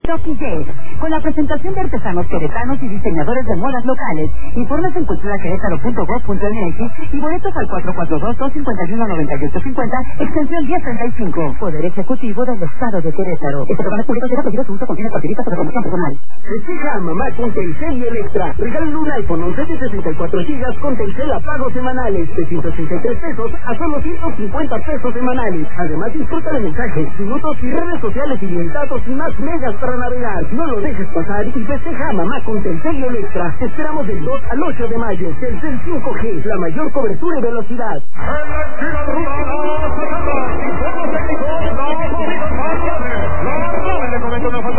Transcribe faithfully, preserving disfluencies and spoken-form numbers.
Toki Jet, con la presentación de artesanos queretanos y diseñadores de modas locales. Informes en cultura querétaro punto gob punto eme equis y boletos al cuatro cuatro dos, dos cinco uno, nueve ocho cinco cero, extensión diez treinta y cinco. Poder Ejecutivo del Estado de Querétaro. Este programa es público, será prohibido su uso, contiene partidistas sobre promoción personal. Festeja a mamá con Telcel y Electra. Regalen un iPhone once de sesenta y cuatro gigas con Telcel a pagos semanales de ciento ochenta y tres pesos a solo ciento cincuenta pesos semanales. Además, disfruta de mensajes, minutos y redes sociales ilimitados y más megas para navegar. No lo dejes pasar y festeja a mamá con Telcel y Electra. Te esperamos del dos al ocho de mayo. Telcel cinco G, la mayor cobertura y velocidad.